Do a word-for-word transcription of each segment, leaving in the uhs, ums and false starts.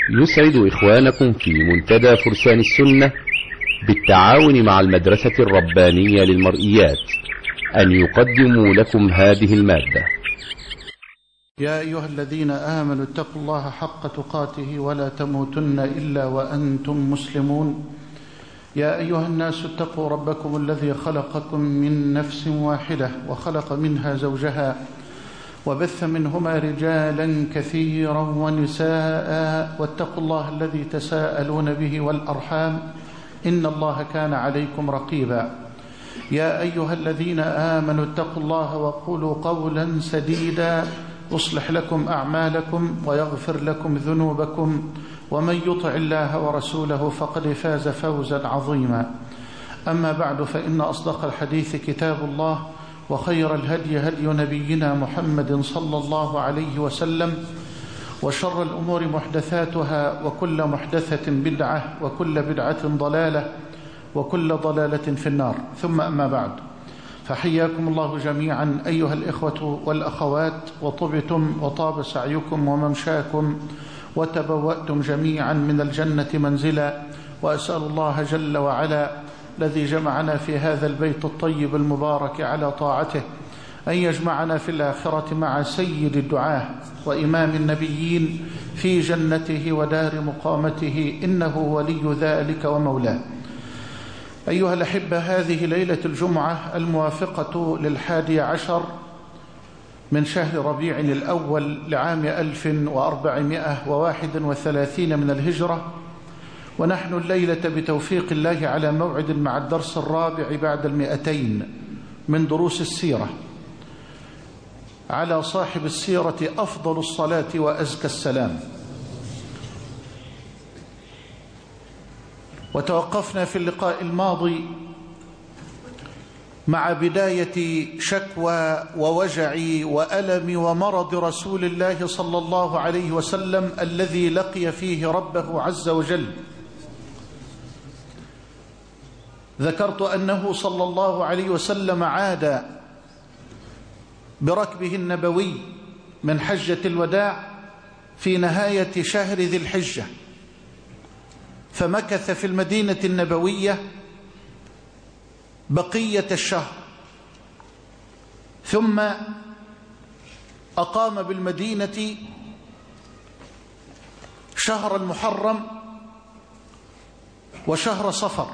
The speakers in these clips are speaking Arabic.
يسعد إخوانكم في منتدى فرسان السنة بالتعاون مع المدرسة الربانية للمرئيات أن يقدموا لكم هذه المادة. يا أيها الذين آمنوا اتقوا الله حق تقاته ولا تموتن إلا وأنتم مسلمون. يا أيها الناس اتقوا ربكم الذي خلقكم من نفس واحدة وخلق منها زوجها وبث منهما رجالا كثيرا ونساء، واتقوا الله الذي تساءلون به والأرحام إن الله كان عليكم رقيبا. يا أيها الذين آمنوا اتقوا الله وقولوا قولا سديدا يصلح لكم أعمالكم ويغفر لكم ذنوبكم، ومن يطع الله ورسوله فقد فاز فوزا عظيما. أما بعد، فإن أصدق الحديث كتاب الله، وخير الهدي هدي نبينا محمد صلى الله عليه وسلم، وشر الأمور محدثاتها، وكل محدثة بدعة، وكل بدعة ضلالة، وكل ضلالة في النار. ثم أما بعد، فحياكم الله جميعا أيها الإخوة والأخوات، وطبتم وطاب سعيكم وممشاكم وتبوأتم جميعا من الجنة منزلا، وأسأل الله جل وعلا الذي جمعنا في هذا البيت الطيب المبارك على طاعته أن يجمعنا في الآخرة مع سيد الدعاة وإمام النبيين في جنته ودار مقامته، إنه ولي ذلك ومولاه. أيها الأحبة، هذه ليلة الجمعة الموافقة للحادي عشر من شهر ربيع الأول لعام ألف وأربعمائة وواحد وثلاثين من الهجرة، ونحن الليلة بتوفيق الله على موعد مع الدرس الرابع بعد المئتين من دروس السيرة، على صاحب السيرة أفضل الصلاة وأزكى السلام. وتوقفنا في اللقاء الماضي مع بداية شكوى ووجع وألم ومرض رسول الله صلى الله عليه وسلم الذي لقي فيه ربه عز وجل. ذكرت أنه صلى الله عليه وسلم عاد بركبه النبوي من حجة الوداع في نهاية شهر ذي الحجة، فمكث في المدينة النبوية بقية الشهر، ثم أقام بالمدينة شهر المحرم وشهر صفر،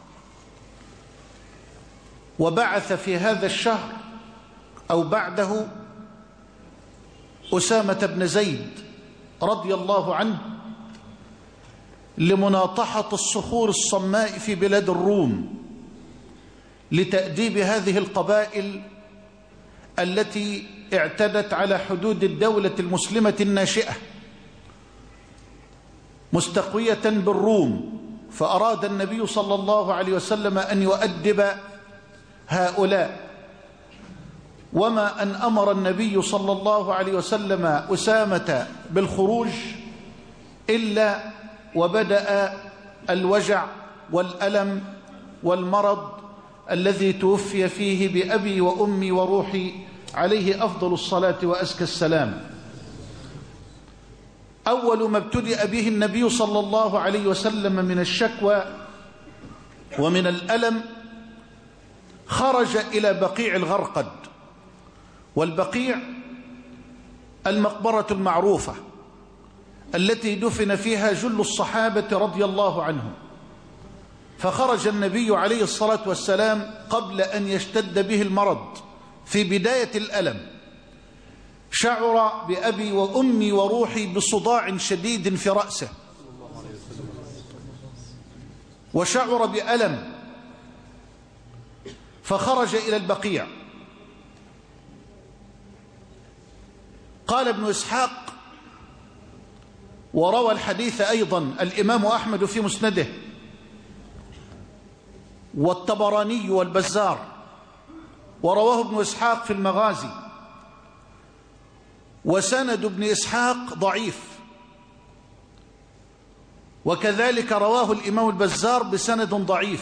وبعث في هذا الشهر أو بعده أسامة بن زيد رضي الله عنه لمناطحة الصخور الصماء في بلاد الروم، لتأديب هذه القبائل التي اعتدت على حدود الدولة المسلمة الناشئة مستقوية بالروم. فأراد النبي صلى الله عليه وسلم أن يؤدب هؤلاء، وما أن أمر النبي صلى الله عليه وسلم أسامة بالخروج إلا وبدأ الوجع والألم والمرض الذي توفي فيه بأبي وأمي وروحي عليه أفضل الصلاة وأزكى السلام. أول ما ابتدأ به النبي صلى الله عليه وسلم من الشكوى ومن الألم خرج إلى بقيع الغرقد، والبقيع المقبرة المعروفة التي دفن فيها جل الصحابة رضي الله عنهم. فخرج النبي عليه الصلاة والسلام قبل أن يشتد به المرض في بداية الألم، شعر بأبي وأمي وروحي بصداع شديد في رأسه، وشعر بألم، فخرج إلى البقيع. قال ابن إسحاق، وروى الحديث أيضا الإمام أحمد في مسنده والطبراني والبزار، ورواه ابن إسحاق في المغازي، وسند ابن إسحاق ضعيف، وكذلك رواه الإمام البزار بسند ضعيف،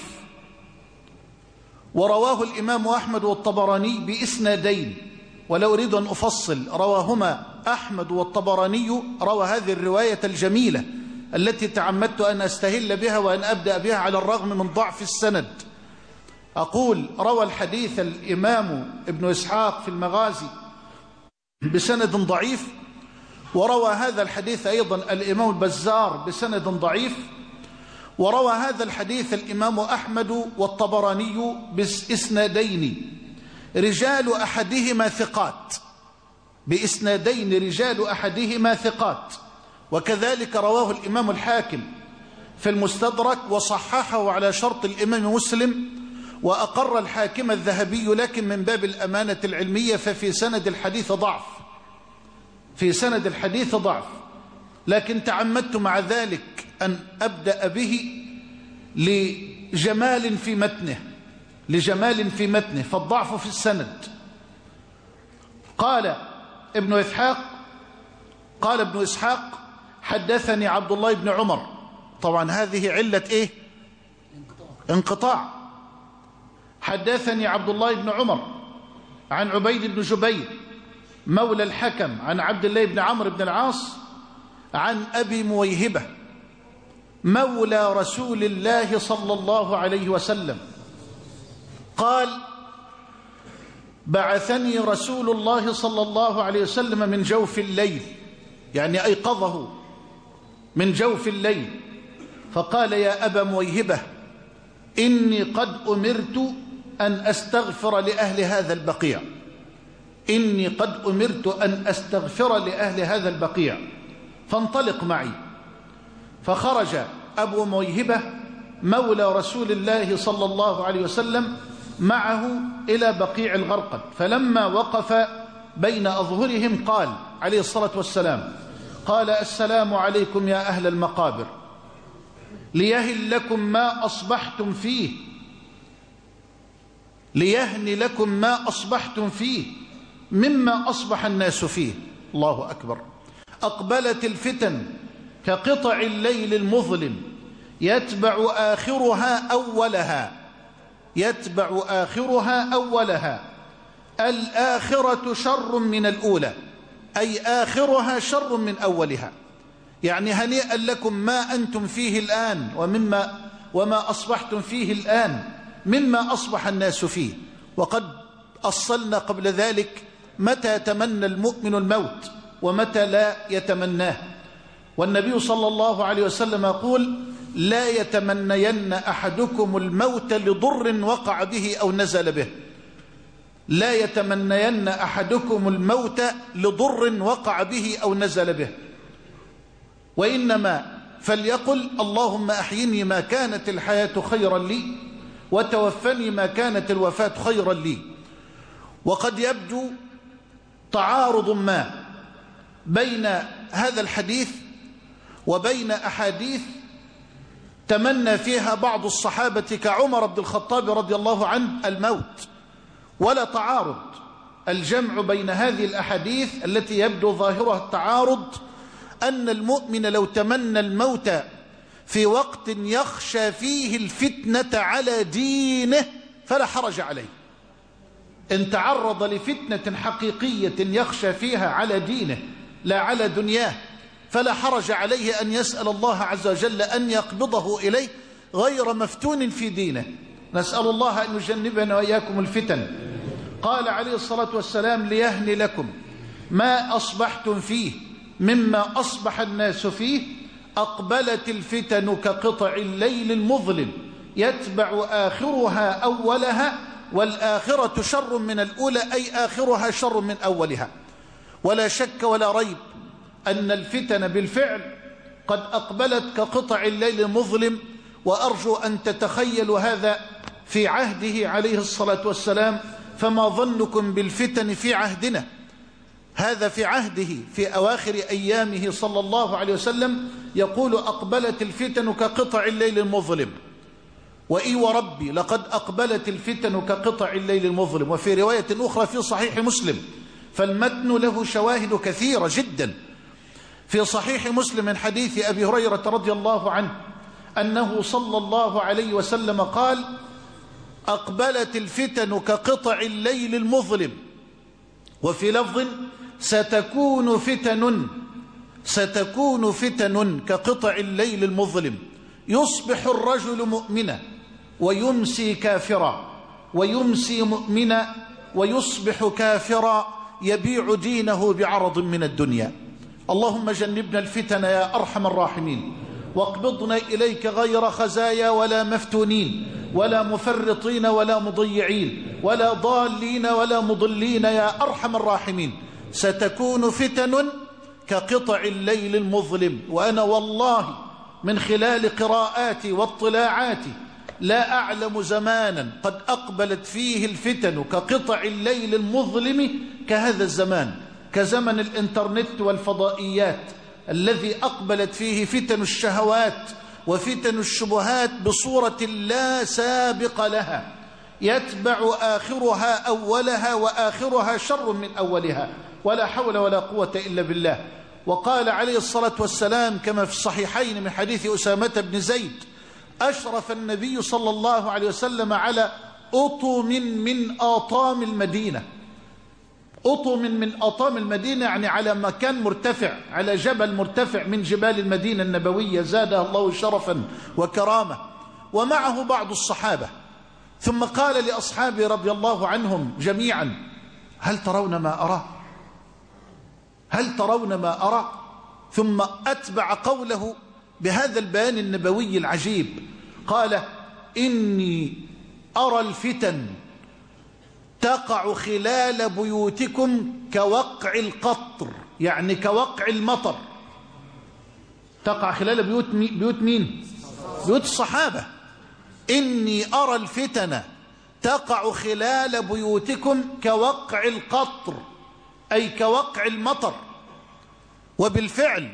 ورواه الإمام أحمد والطبراني بإسنادين، ولو أريد أن أفصل رواهما أحمد والطبراني، روى هذه الرواية الجميلة التي تعمدت أن أستهل بها وأن أبدأ بها على الرغم من ضعف السند. أقول: روى الحديث الإمام ابن إسحاق في المغازي بسند ضعيف، وروى هذا الحديث أيضا الإمام البزار بسند ضعيف، وروى هذا الحديث الإمام أحمد والطبراني بإسنادين رجال أحدهما ثقات، بإسنادين رجال أحدهما ثقات، وكذلك رواه الإمام الحاكم في المستدرك وصححه على شرط الإمام مسلم، وأقر الحاكم الذهبي لكن من باب الأمانة العلمية، ففي سند الحديث ضعف، في سند الحديث ضعف، لكن تعمدت مع ذلك أن أبدأ به لجمال في متنه، لجمال في متنه، فالضعف في السند. قال ابن إسحاق قال ابن إسحاق حدثني عبد الله بن عمر. طبعا هذه علة إيه؟ انقطاع. حدثني عبد الله بن عمر عن عبيد بن جبير مولى الحكم عن عبد الله بن عمرو بن العاص عن أبي مويهبة مولى رسول الله صلى الله عليه وسلم قال: بعثني رسول الله صلى الله عليه وسلم من جوف الليل، يعني أيقظه من جوف الليل، فقال: يا أبا مويهبة، إني قد أمرت أن أستغفر لأهل هذا البقيع، إني قد أمرت أن أستغفر لأهل هذا البقيع، فانطلق معي. فخرج أبو مويهبة مولى رسول الله صلى الله عليه وسلم معه إلى بقيع الغرقد، فلما وقف بين أظهرهم قال عليه الصلاة والسلام: قال: السلام عليكم يا أهل المقابر، ليهن لكم ما أصبحتم فيه، ليهن لكم ما أصبحتم فيه مما أصبح الناس فيه. الله أكبر. أقبلت الفتن كقطع الليل المظلم، يتبع آخرها أولها، يتبع آخرها أولها، الآخرة شر من الأولى، أي آخرها شر من أولها، يعني هنيئا لكم ما أنتم فيه الآن ومما وما أصبحتم فيه الآن مما أصبح الناس فيه. وقد أصلنا قبل ذلك متى يتمنى المؤمن الموت ومتى لا يتمناه، والنبي صلى الله عليه وسلم يقول: لا يتمنين أحدكم الموت لضر وقع به أو نزل به، لا يتمنين أحدكم الموت لضر وقع به أو نزل به، وإنما فليقل: اللهم أحيني ما كانت الحياة خيرا لي، وتوفني ما كانت الوفاة خيرا لي. وقد يبدو تعارض ما بين هذا الحديث وبين أحاديث تمنى فيها بعض الصحابة كعمر بن الخطاب رضي الله عنه الموت، ولا تعارض. الجمع بين هذه الأحاديث التي يبدو ظاهرها التعارض أن المؤمن لو تمنى الموت في وقت يخشى فيه الفتنة على دينه فلا حرج عليه. إن تعرض لفتنة حقيقية يخشى فيها على دينه لا على دنياه فلا حرج عليه أن يسأل الله عز وجل أن يقبضه إليه غير مفتون في دينه. نسأل الله أن يجنبنا وإياكم الفتن. قال عليه الصلاة والسلام: ليهن لكم ما أصبحتم فيه مما أصبح الناس فيه، أقبلت الفتن كقطع الليل المظلم، يتبع آخرها أولها، والآخرة شر من الأولى، أي آخرها شر من أولها. ولا شك ولا ريب أن الفتن بالفعل قد أقبلت كقطع الليل المظلم، وأرجو أن تتخيلوا هذا في عهده عليه الصلاة والسلام، فما ظنكم بالفتن في عهدنا؟ هذا في عهده في أواخر أيامه صلى الله عليه وسلم يقول: أقبلت الفتن كقطع الليل المظلم. وإي وربي لقد أقبلت الفتن كقطع الليل المظلم. وفي رواية أخرى في صحيح مسلم، فالمتن له شواهد كثيرة جدا، في صحيح مسلم من حديث أبي هريرة رضي الله عنه أنه صلى الله عليه وسلم قال: أقبلت الفتن كقطع الليل المظلم. وفي لفظ: ستكون فتن ستكون فتن كقطع الليل المظلم، يصبح الرجل مؤمنا ويمسي كافرا، ويمسي مؤمنا ويصبح كافرا، يبيع دينه بعرض من الدنيا. اللهم جنبنا الفتن يا أرحم الراحمين، واقبضنا إليك غير خزايا ولا مفتونين ولا مفرطين ولا مضيعين ولا ضالين ولا مضلين يا أرحم الراحمين. ستكون فتن كقطع الليل المظلم، وأنا والله من خلال قراءاتي واطلاعاتي لا أعلم زمانا قد أقبلت فيه الفتن كقطع الليل المظلم كهذا الزمان، كزمن الإنترنت والفضائيات الذي أقبلت فيه فتن الشهوات وفتن الشبهات بصورة لا سابق لها، يتبع آخرها أولها وآخرها شر من أولها، ولا حول ولا قوة إلا بالله. وقال عليه الصلاة والسلام كما في الصحيحين من حديث أسامة بن زيد: أشرف النبي صلى الله عليه وسلم على أطم من آطام المدينة. أطم من آطام المدينة يعني على مكان مرتفع، على جبل مرتفع من جبال المدينة النبوية زادها الله شرفا وكرامة، ومعه بعض الصحابة. ثم قال لأصحابه رضي الله عنهم جميعا: هل ترون ما أرى؟ هل ترون ما أرى؟ ثم أتبع قوله بهذا البيان النبوي العجيب، قال: إني أرى الفتن تقع خلال بيوتكم كوقع القطر، يعني كوقع المطر. تقع خلال بيوت بيوت مين؟ بيوت الصحابة. إني أرى الفتن تقع خلال بيوتكم كوقع القطر، أي كوقع المطر. وبالفعل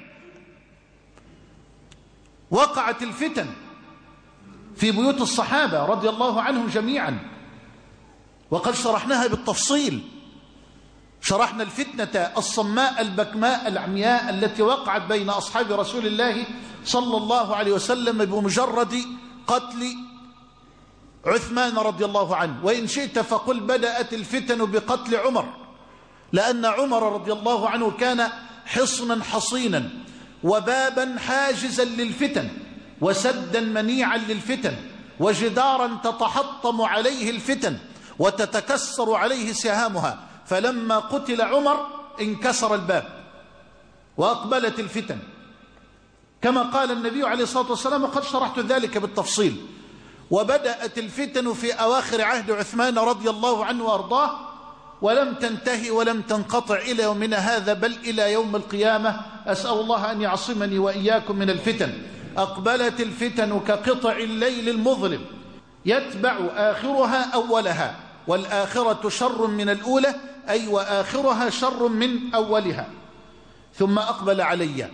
وقعت الفتن في بيوت الصحابة رضي الله عنهم جميعا، وقد شرحناها بالتفصيل. شرحنا الفتنة الصماء البكماء العمياء التي وقعت بين أصحاب رسول الله صلى الله عليه وسلم بمجرد قتل عثمان رضي الله عنه. وإن شئت فقل بدأت الفتن بقتل عمر، لأن عمر رضي الله عنه كان حصنا حصينا وبابا حاجزا للفتن وسدا منيعا للفتن وجدارا تتحطم عليه الفتن وتتكسر عليه سهامها. فلما قتل عمر انكسر الباب وأقبلت الفتن كما قال النبي عليه الصلاة والسلام، وقد شرحت ذلك بالتفصيل. وبدأت الفتن في أواخر عهد عثمان رضي الله عنه وأرضاه، ولم تنتهي ولم تنقطع إلى يومنا هذا، بل إلى يوم القيامة. أسأل الله أن يعصمني وإياكم من الفتن. أقبلت الفتن كقطع الليل المظلم، يتبع آخرها أولها، والآخرة شر من الأولى، أي وآخرها شر من أولها. ثم أقبل علي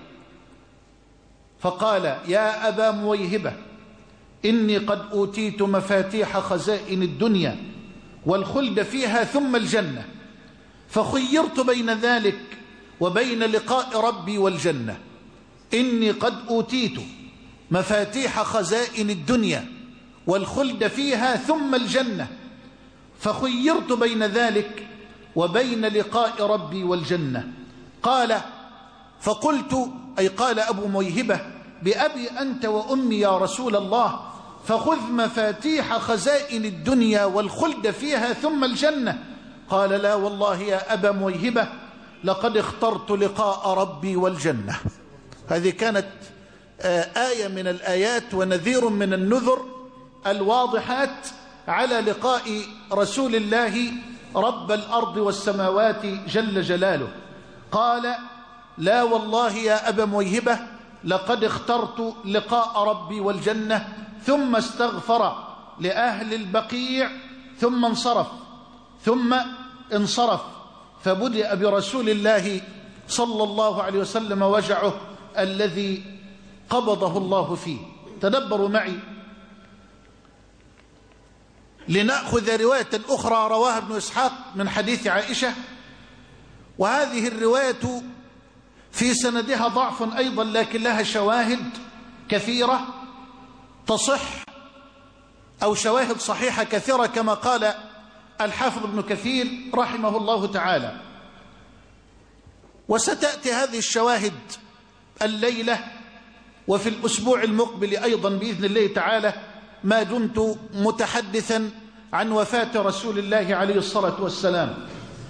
فقال: يا أبا مويهبة، إني قد أوتيت مفاتيح خزائن الدنيا والخلد فيها ثم الجنة، فخيرت بين ذلك وبين لقاء ربي والجنة. إني قد أوتيت مفاتيح خزائن الدنيا والخلد فيها ثم الجنة، فخيرت بين ذلك وبين لقاء ربي والجنة. قال: فقلت، أي قال أبو مويهبة: بأبي أنت وأمي يا رسول الله، فخذ مفاتيح خزائن الدنيا والخلد فيها ثم الجنة. قال: لا والله يا أبا مويهبة، لقد اخترت لقاء ربي والجنة. هذه كانت آية من الآيات ونذير من النذر الواضحات على لقاء رسول الله رب الأرض والسماوات جل جلاله. قال: لا والله يا أبا مويهبة، لقد اخترت لقاء ربي والجنة. ثم استغفر لأهل البقيع ثم انصرف ثم انصرف فبدأ برسول الله صلى الله عليه وسلم وجعه الذي قبضه الله فيه. تدبروا معي لنأخذ رواية أخرى رواها ابن إسحاق من حديث عائشة، وهذه الرواية في سندها ضعف أيضا، لكن لها شواهد كثيرة تصح، أو شواهد صحيحة كثيرة كما قال الحافظ ابن كثير رحمه الله تعالى. وستأتي هذه الشواهد الليلة وفي الأسبوع المقبل أيضا بإذن الله تعالى، ما دمت متحدثا عن وفاة رسول الله عليه الصلاة والسلام.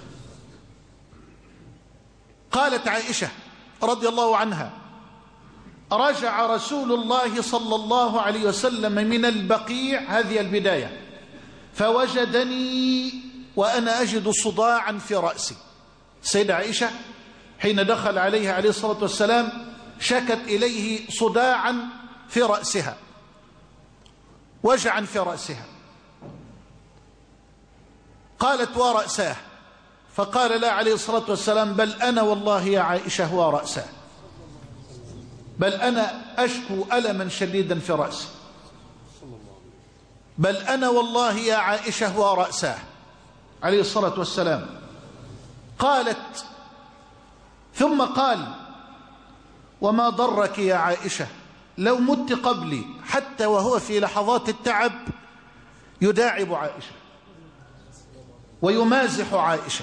قالت عائشة رضي الله عنها: رجع رسول الله صلى الله عليه وسلم من البقيع، هذه البداية، فوجدني وأنا أجد صداعا في رأسي. سيدة عائشة حين دخل عليها عليه الصلاة والسلام شكت إليه صداعا في رأسها، وجعا في رأسها. قالت: ورأساه؟ فقال لا عليه الصلاة والسلام: بل أنا والله يا عائشة ورأساه، بل أنا أشكو ألما شديدا في رأسي، بل أنا والله يا عائشة ورأساه عليه الصلاة والسلام. قالت: ثم قال: وما ضرك يا عائشة لو مت قبلي؟ حتى وهو في لحظات التعب يداعب عائشة ويمازح عائشة،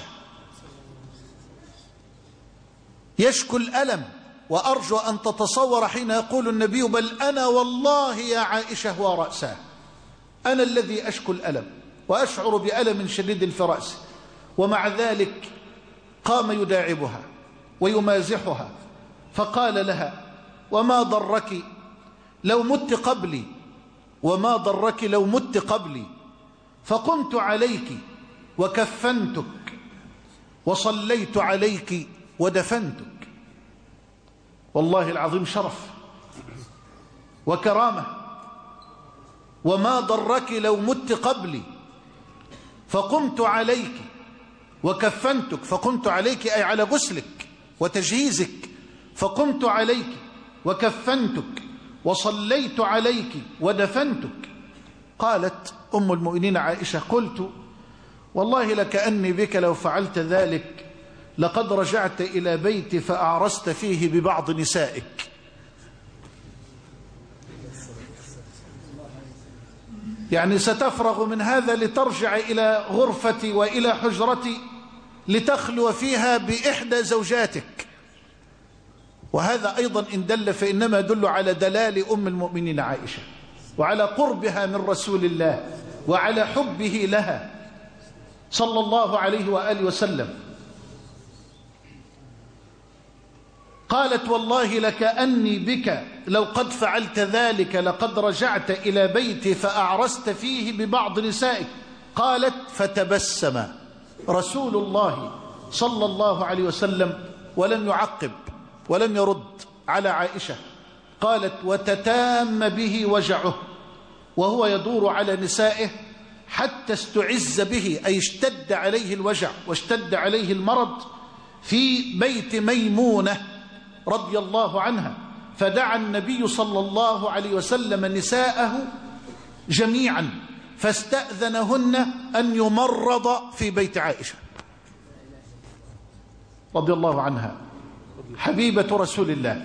يشكو الألم. وأرجو أن تتصور حين يقول النبي: بل أنا والله يا عائشة ورأساه، أنا الذي أشكو الألم وأشعر بألم شديد في رأسي، ومع ذلك قام يداعبها ويمازحها. فقال لها: وما ضرك لو مت قبلي، وما ضرك لو مت قبلي، فقمت عليك وكفنتك وصليت عليك ودفنتك. والله العظيم شرف وكرامة. وما ضرك لو مت قبلي فقمت عليك وكفنتك، فقمت عليك أي على غسلك وتجهيزك، فقمت عليك وكفنتك وصليت عليك ودفنتك. قالت أم المؤمنين عائشة: قلت والله لكأني بك لو فعلت ذلك لقد رجعت إلى بيتي فأعرست فيه ببعض نسائك. يعني ستفرغ من هذا لترجع إلى غرفتي وإلى حجرتي لتخلو فيها بإحدى زوجاتك. وهذا أيضا إن دل فإنما يدل على دلال أم المؤمنين عائشة وعلى قربها من رسول الله وعلى حبه لها صلى الله عليه وآله وسلم. قالت: والله لكأني بك لو قد فعلت ذلك لقد رجعت إلى بيتي فأعرست فيه ببعض نسائك. قالت: فتبسم رسول الله صلى الله عليه وسلم ولم يعقب ولم يرد على عائشة. قالت: وتتام به وجعه وهو يدور على نسائه حتى استعز به، أي اشتد عليه الوجع واشتد عليه المرض في بيت ميمونة رضي الله عنها. فدعا النبي صلى الله عليه وسلم نساءه جميعا فاستأذنهن أن يمرض في بيت عائشة رضي الله عنها حبيبة رسول الله،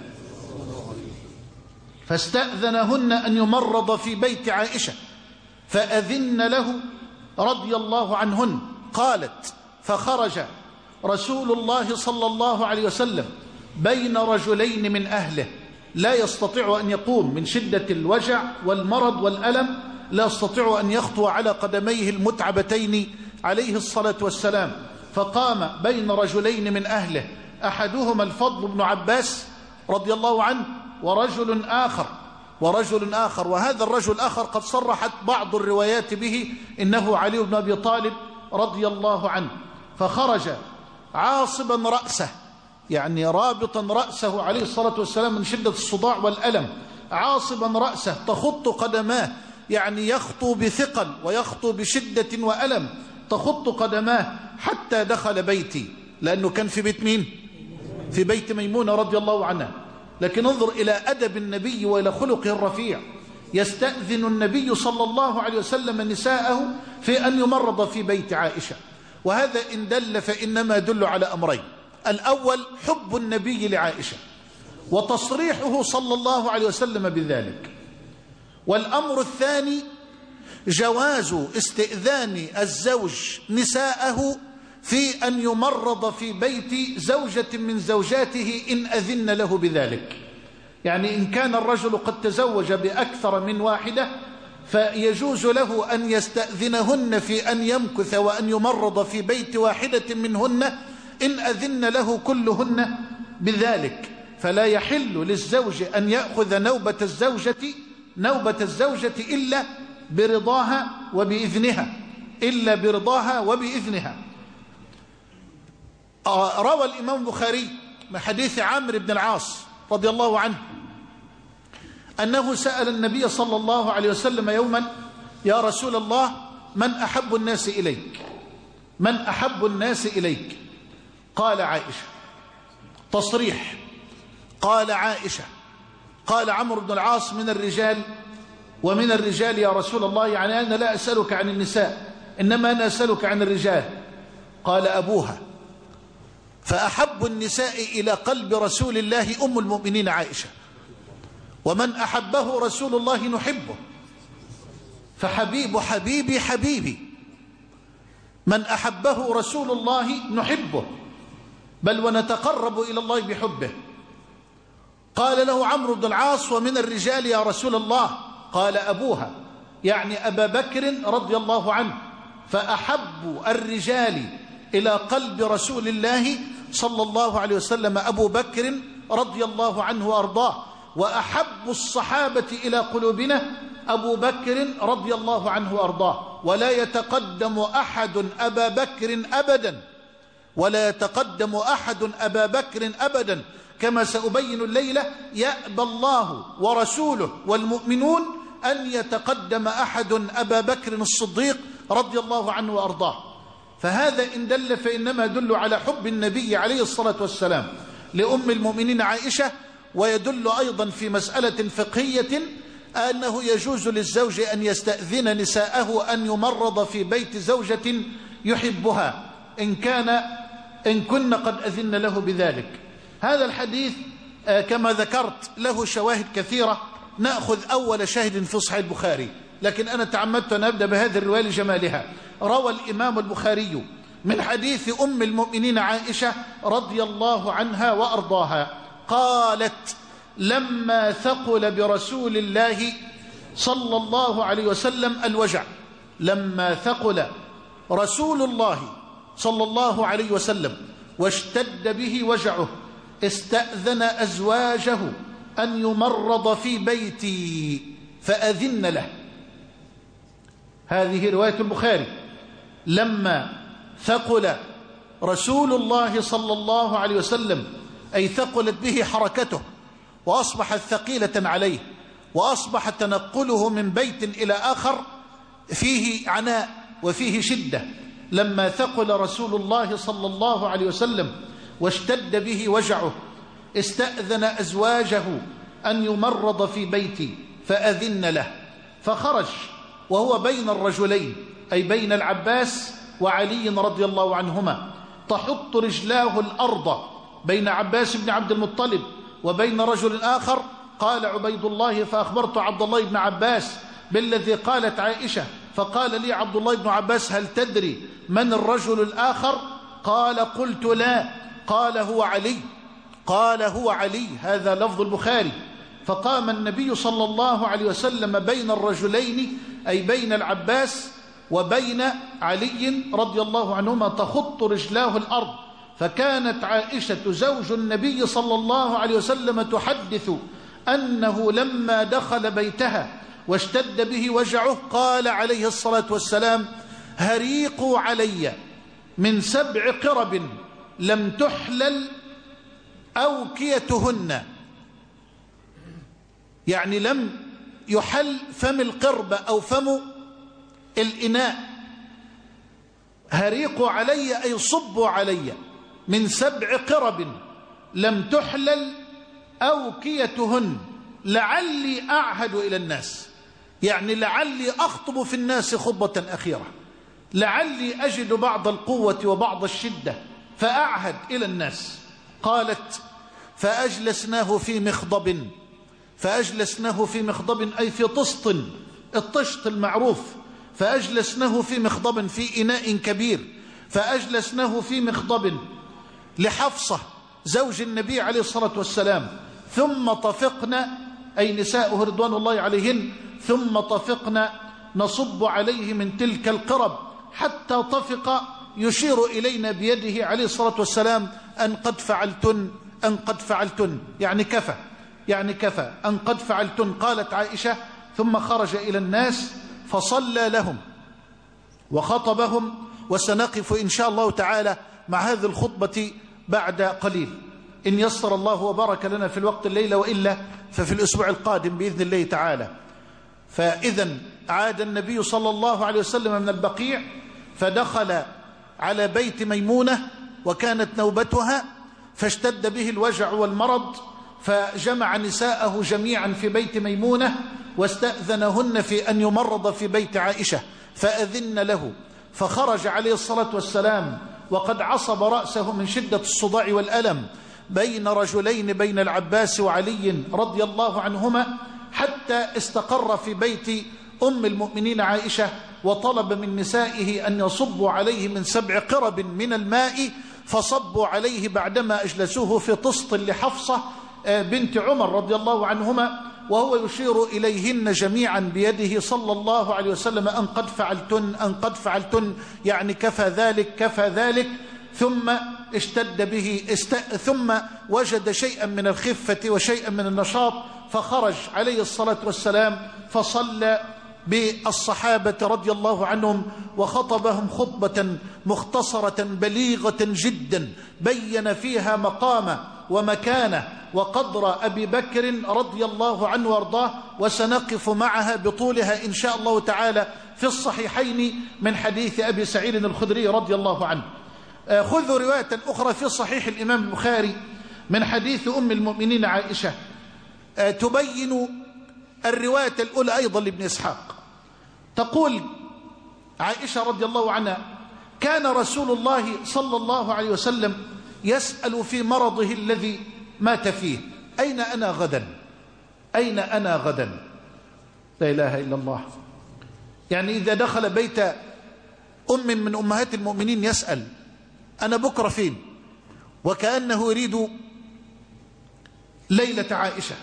فاستأذنهن أن يمرض في بيت عائشة فأذن له رضي الله عنهن. قالت: فخرج رسول الله صلى الله عليه وسلم بين رجلين من أهله لا يستطيع أن يقوم من شدة الوجع والمرض والألم، لا يستطيع أن يخطو على قدميه المتعبتين عليه الصلاة والسلام. فقام بين رجلين من أهله، أحدهما الفضل بن عباس رضي الله عنه، ورجل آخر ورجل آخر وهذا الرجل الآخر قد صرحت بعض الروايات به إنه علي بن أبي طالب رضي الله عنه. فخرج عاصبا رأسه، يعني رابطا رأسه عليه الصلاة والسلام من شدة الصداع والألم، عاصبا رأسه تخط قدماه، يعني يخطو بثقل ويخطو بشدة وألم، تخط قدماه حتى دخل بيتي، لأنه كان في بيت مين؟ في بيت ميمونة رضي الله عنها. لكن انظر إلى أدب النبي وإلى خلقه الرفيع، يستأذن النبي صلى الله عليه وسلم نساءه في أن يمرض في بيت عائشة. وهذا إن دل فإنما يدل على أمرين: الأول حب النبي لعائشة وتصريحه صلى الله عليه وسلم بذلك، والأمر الثاني جواز استئذان الزوج نساءه في أن يمرض في بيت زوجة من زوجاته إن أذن له بذلك. يعني إن كان الرجل قد تزوج بأكثر من واحدة فيجوز له أن يستأذنهن في أن يمكث وأن يمرض في بيت واحدة منهن إن أذن له كلهن بذلك. فلا يحل للزوج أن يأخذ نوبة الزوجة نوبة الزوجة إلا برضاها وبإذنها إلا برضاها وبإذنها. روى الإمام البخاري من حديث عمرو بن العاص رضي الله عنه أنه سأل النبي صلى الله عليه وسلم يوما: يا رسول الله، من أحب الناس إليك؟ من أحب الناس إليك؟ قال عائشة. تصريح. قال عائشة. قال عمرو بن العاص: من الرجال؟ ومن الرجال يا رسول الله؟ يعني أنا لا أسألك عن النساء، إنما أنا أسألك عن الرجال. قال: أبوها. فأحب النساء إلى قلب رسول الله أم المؤمنين عائشة، ومن أحبه رسول الله نحبه، فحبيب حبيبي حبيبي، من أحبه رسول الله نحبه، بل ونتقرب إلى الله بحبه. قال له عمرو بن العاص: ومن الرجال يا رسول الله؟ قال: أبوها، يعني أبا بكر رضي الله عنه. فأحب الرجال إلى قلب رسول الله صلى الله عليه وسلم أبو بكر رضي الله عنه وأرضاه، وأحب الصحابة إلى قلوبنا أبو بكر رضي الله عنه وأرضاه. ولا يتقدم أحد أبا بكر أبدا، ولا يتقدم أحد أبا بكر أبدا، كما سأبين الليلة. يأبى الله ورسوله والمؤمنون أن يتقدم أحد أبا بكر الصديق رضي الله عنه وأرضاه. فهذا إن دل فإنما يدل على حب النبي عليه الصلاة والسلام لأم المؤمنين عائشة. ويدل أيضا في مسألة فقهية أنه يجوز للزوج أن يستأذن نساءه أن يمرض في بيت زوجة يحبها إن كان إن كن قد أذن له بذلك. هذا الحديث كما ذكرت له شواهد كثيرة. نأخذ أول شاهد في صحيح البخاري، لكن أنا تعمدت أن أبدأ بهذه الرواية لجمالها. روى الإمام البخاري من حديث أم المؤمنين عائشة رضي الله عنها وأرضاها قالت: لما ثقل برسول الله صلى الله عليه وسلم الوجع لما ثقل رسول الله صلى الله عليه وسلم واشتد به وجعه استأذن أزواجه أن يمرض في بيتي فأذن له. هذه رواية البخاري. لما ثقل رسول الله صلى الله عليه وسلم، أي ثقلت به حركته وأصبحت ثقيلة عليه، وأصبح تنقله من بيت إلى آخر فيه عناء وفيه شدة. لما ثقل رسول الله صلى الله عليه وسلم واشتد به وجعه استأذن أزواجه أن يمرض في بيتي فأذن له. فخرج وهو بين الرجلين، أي بين العباس وعلي رضي الله عنهما، تحط رجلاه الأرض بين عباس بن عبد المطلب وبين رجل آخر. قال عبيد الله: فأخبرت عبد الله بن عباس بالذي قالت عائشة، فقال لي عبد الله بن عباس: هل تدري من الرجل الآخر؟ قال: قلت لا. قال: هو علي. قال: هو علي. هذا لفظ البخاري. فقام النبي صلى الله عليه وسلم بين الرجلين، أي بين العباس وبين علي رضي الله عنهما، تخط رجلاه الأرض. فكانت عائشة زوج النبي صلى الله عليه وسلم تحدث أنه لما دخل بيتها واشتد به وجعه قال عليه الصلاة والسلام: هريقوا علي من سبع قرب لم تحلل أوكيتهن، يعني لم يحل فم القرب أو فم الإناء. هريقوا علي أي صبوا علي من سبع قرب لم تحلل أوكيتهن لعلي أعهد إلى الناس، يعني لعلي أخطب في الناس خطبة أخيرة، لعلي أجد بعض القوة وبعض الشدة فأعهد إلى الناس. قالت: فأجلسناه في مخضب فأجلسناه في مخضب أي في طسط، الطشط المعروف. فأجلسناه في مخضب في إناء كبير، فأجلسناه في مخضب لحفصة زوج النبي عليه الصلاة والسلام، ثم طفقنا، أي نساؤه رضوان الله عليهن، ثم طفقنا نصب عليه من تلك القرب حتى طفق يشير إلينا بيده عليه الصلاة والسلام أن قد فعلتن أن قد فعلتن يعني كفى يعني كفى أن قد فعلتن. قالت عائشة: ثم خرج إلى الناس فصلى لهم وخطبهم، وسنقف إن شاء الله تعالى مع هذه الخطبة بعد قليل إن يسر الله وبارك لنا في الوقت الليلة، وإلا ففي الأسبوع القادم بإذن الله تعالى. فإذا عاد النبي صلى الله عليه وسلم من البقيع فدخل على بيت ميمونة وكانت نوبتها، فاشتد به الوجع والمرض، فجمع نساءه جميعا في بيت ميمونة واستأذنهن في أن يمرض في بيت عائشة، فأذن له، فخرج عليه الصلاة والسلام وقد عصب رأسه من شدة الصداع والألم بين رجلين، بين العباس وعلي رضي الله عنهما، حتى استقر في بيت أم المؤمنين عائشة، وطلب من نسائه أن يصبوا عليه من سبع قرب من الماء، فصبوا عليه بعدما أجلسوه في طست لحفصة بنت عمر رضي الله عنهما، وهو يشير إليهن جميعا بيده صلى الله عليه وسلم أن قد فعلتن أن قد فعلتن يعني كفى ذلك كفى ذلك. ثم اشتد به است... ثم وجد شيئا من الخفة وشيئا من النشاط، فخرج عليه الصلاة والسلام فصلى بالصحابة رضي الله عنهم وخطبهم خطبة مختصرة بليغة جدا بين فيها مقامه ومكانه وقدر أبي بكر رضي الله عنه وارضاه، وسنقف معها بطولها إن شاء الله تعالى في الصحيحين من حديث أبي سعيد الخدري رضي الله عنه. خذوا رواية أخرى في صحيح الإمام البخاري من حديث أم المؤمنين عائشة تبين الرواية الأولى أيضا لابن إسحاق. تقول عائشة رضي الله عنها: كان رسول الله صلى الله عليه وسلم يسأل في مرضه الذي مات فيه: أين أنا غدا أين أنا غدا لا إله إلا الله. يعني إذا دخل بيت أم من أمهات المؤمنين يسأل: أنا بكرة فين؟ وكأنه يريد ليلة عائشة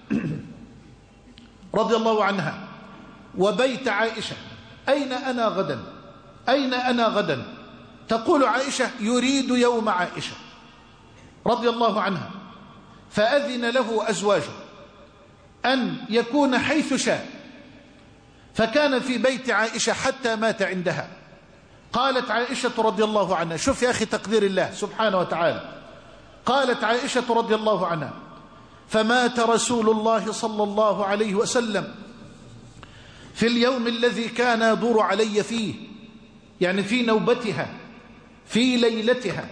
رضي الله عنها وبيت عائشة. أين أنا غدا أين أنا غدا تقول عائشة: يريد يوم عائشة رضي الله عنها، فأذن له أزواجه أن يكون حيث شاء، فكان في بيت عائشة حتى مات عندها. قالت عائشة رضي الله عنها، شوف يا أخي تقدير الله سبحانه وتعالى، قالت عائشة رضي الله عنها: فمات رسول الله صلى الله عليه وسلم في اليوم الذي كان يدور علي فيه، يعني في نوبتها في ليلتها.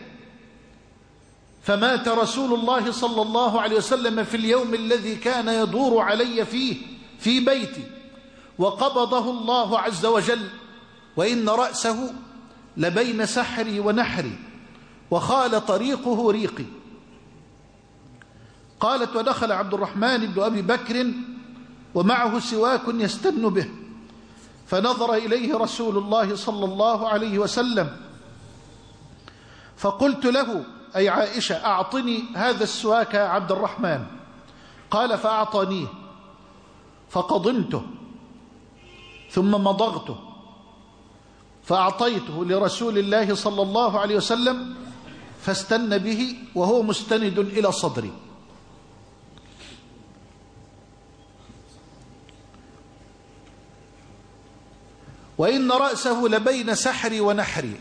فمات رسول الله صلى الله عليه وسلم في اليوم الذي كان يدور علي فيه في بيتي، وقبضه الله عز وجل، وإن رأسه لبين سحري ونحري، وخال طريقه ريقي. قالت: ودخل عبد الرحمن بن أبي بكر ومعه سواك يستن به، فنظر إليه رسول الله صلى الله عليه وسلم، فقلت له: أي عائشة، أعطني هذا السواك يا عبد الرحمن. قال: فأعطانيه، فقضمته ثم مضغته، فأعطيته لرسول الله صلى الله عليه وسلم، فاستن به وهو مستند إلى صدري. وإن رأسه لبين سحري ونحري.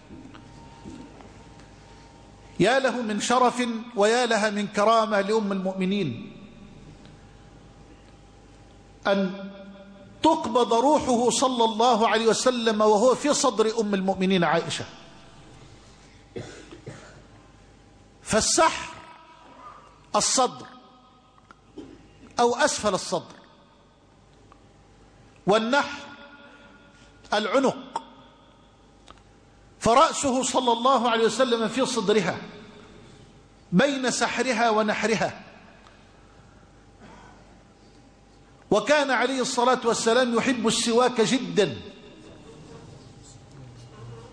يا له من شرف ويا لها من كرامة لأم المؤمنين أن تقبض روحه صلى الله عليه وسلم وهو في صدر أم المؤمنين عائشة. فالسحر الصدر أو أسفل الصدر، والنحر العنق، فرأسه صلى الله عليه وسلم في صدرها بين سحرها ونحرها. وكان عليه الصلاة والسلام يحب السواك جدا،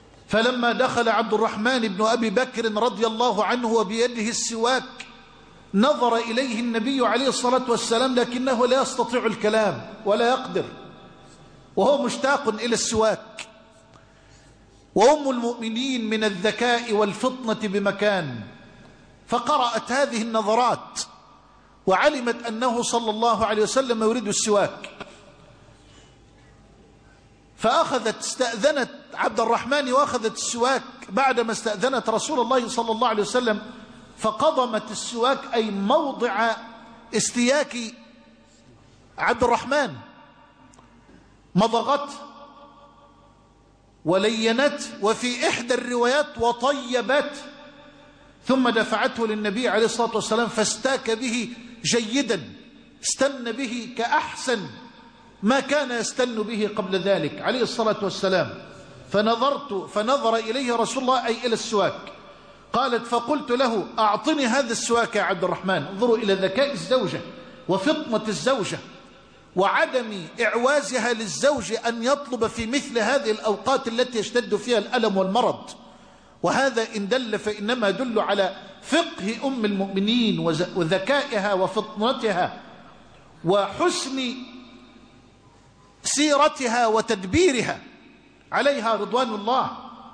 فلما دخل عبد الرحمن بن أبي بكر رضي الله عنه وبيده السواك نظر إليه النبي عليه الصلاة والسلام لكنه لا يستطيع الكلام ولا يقدر، وهو مشتاق إلى السواك. وأم المؤمنين من الذكاء والفطنة بمكان، فقرأت هذه النظرات وعلمت أنه صلى الله عليه وسلم يريد السواك، فأخذت استأذنت عبد الرحمن وأخذت السواك بعدما استأذنت رسول الله صلى الله عليه وسلم، فقضمت السواك أي موضع استياك عبد الرحمن، مضغت ولينت، وفي إحدى الروايات وطيبت، ثم دفعته للنبي عليه الصلاة والسلام فاستاك به جيدا، استن به كأحسن ما كان يستن به قبل ذلك عليه الصلاة والسلام. فنظرت فنظر إليه رسول الله أي إلى السواك. قالت فقلت له أعطني هذا السواك يا عبد الرحمن. انظروا إلى ذكاء الزوجة وفطنة الزوجة وعدم إعوازها للزوج أن يطلب في مثل هذه الأوقات التي يشتد فيها الألم والمرض. وهذا إن دل فإنما يدل على فقه أم المؤمنين وذكائها وفطنتها وحسن سيرتها وتدبيرها عليها رضوان الله.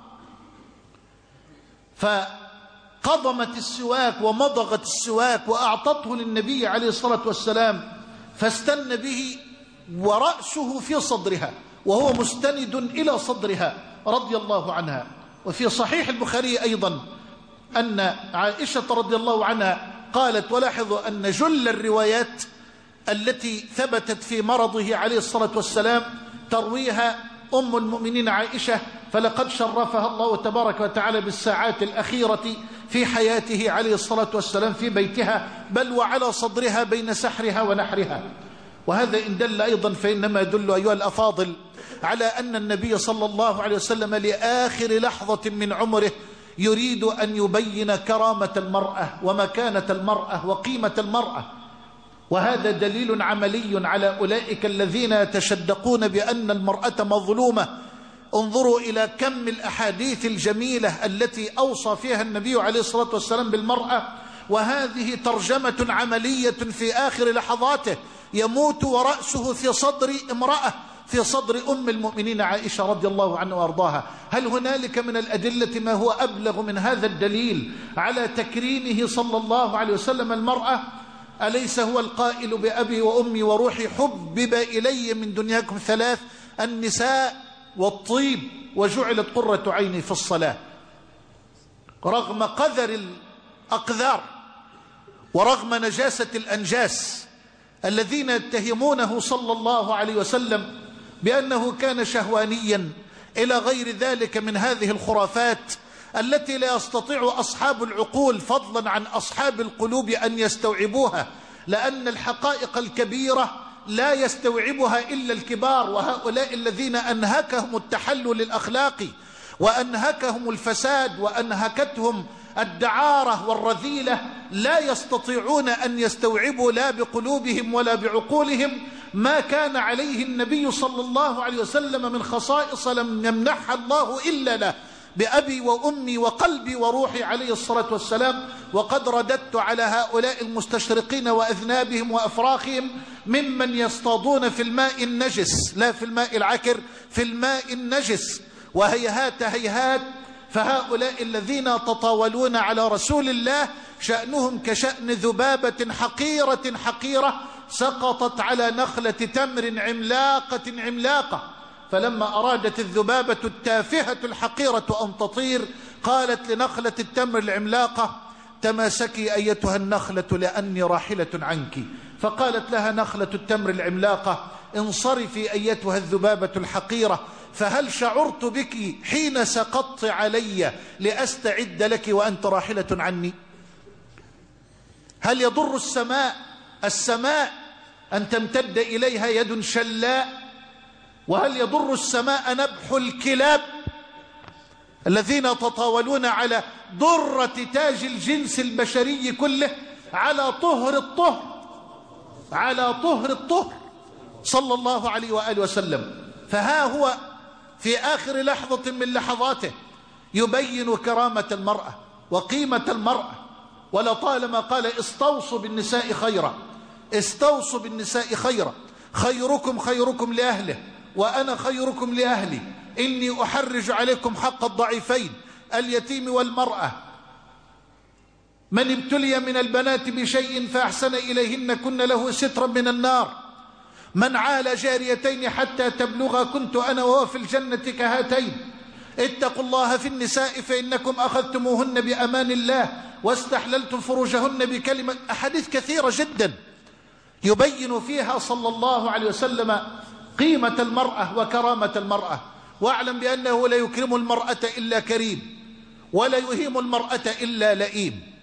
فقضمت السواك ومضغت السواك وأعطته للنبي عليه الصلاة والسلام، فاستن به ورأسه في صدرها وهو مستند إلى صدرها رضي الله عنها. وفي صحيح البخاري أيضا أن عائشة رضي الله عنها قالت، ولاحظوا أن جل الروايات التي ثبتت في مرضه عليه الصلاة والسلام ترويها أم المؤمنين عائشة، فلقد شرفها الله تبارك وتعالى بالساعات الأخيرة في حياته عليه الصلاة والسلام في بيتها، بل وعلى صدرها بين سحرها ونحرها. وهذا إن دل أيضا فإنما يدل أيها الأفاضل على أن النبي صلى الله عليه وسلم لآخر لحظة من عمره يريد أن يبين كرامة المرأة ومكانة المرأة وقيمة المرأة. وهذا دليل عملي على أولئك الذين يتشدقون بأن المرأة مظلومة. انظروا إلى كم الأحاديث الجميلة التي أوصى فيها النبي عليه الصلاة والسلام بالمرأة، وهذه ترجمة عملية في آخر لحظاته، يموت ورأسه في صدر امرأة، في صدر أم المؤمنين عائشة رضي الله عنها وارضاها. هل هنالك من الأدلة ما هو أبلغ من هذا الدليل على تكريمه صلى الله عليه وسلم المرأة؟ أليس هو القائل بأبي وأمي وروحي حبب إلي من دنياكم ثلاث: النساء والطيب وجعلت قرة عيني في الصلاة. رغم قذر الأقذار ورغم نجاسة الأنجاس الذين يتهمونه صلى الله عليه وسلم بأنه كان شهوانيا إلى غير ذلك من هذه الخرافات التي لا يستطيع أصحاب العقول فضلا عن أصحاب القلوب أن يستوعبوها، لأن الحقائق الكبيرة لا يستوعبها إلا الكبار. وهؤلاء الذين أنهكهم التحلل الأخلاقي وأنهكهم الفساد وأنهكتهم الدعارة والرذيلة لا يستطيعون أن يستوعبوا لا بقلوبهم ولا بعقولهم ما كان عليه النبي صلى الله عليه وسلم من خصائص لم يمنحها الله إلا له، بأبي وأمي وقلبي وروحي عليه الصلاة والسلام. وقد رددت على هؤلاء المستشرقين وأذنابهم وأفراخهم ممن يصطادون في الماء النجس، لا في الماء العكر، في الماء النجس. وهيهات هيهات، فهؤلاء الذين تطاولون على رسول الله شأنهم كشأن ذبابة حقيرة حقيرة سقطت على نخلة تمر عملاقة عملاقة، فلما أرادت الذبابة التافهة الحقيرة أن تطير قالت لنخلة التمر العملاقة: تماسكي أيتها النخلة لأني راحلة عنك. فقالت لها نخلة التمر العملاقة: انصرفي أيتها الذبابة الحقيرة، فهل شعرت بك حين سقطت علي لأستعد لك وأنت راحلة عني؟ هل يضر السماء السماء أن تمتد إليها يد شلاء؟ وهل يضر السماء نبح الكلاب الذين يتطاولون على ضرة تاج الجنس البشري كله، على طهر الطهر على طهر الطهر صلى الله عليه وآله وسلم؟ فها هو في آخر لحظة من لحظاته يبين كرامة المرأة وقيمة المرأة ولطالما قال استوصوا بالنساء خيرا، استوصوا بالنساء خيرا، خيركم خيركم لأهله وأنا خيركم لأهلي، إني أحرج عليكم حق الضعيفين اليتيم والمرأة، من ابتلي من البنات بشيء فأحسن إليهن كن له سترا من النار، من عال جاريتين حتى تبلغا كنت أنا وهو في الجنة كهاتين، اتقوا الله في النساء فإنكم أخذتموهن بأمان الله واستحللتم فروجهن بكلمة. أحاديث كثيرة جدا يبين فيها صلى الله عليه وسلم قيمة المرأة وكرامة المرأة. واعلم بأنه لا يكرم المرأة إلا كريم ولا يهيم المرأة إلا لئيم،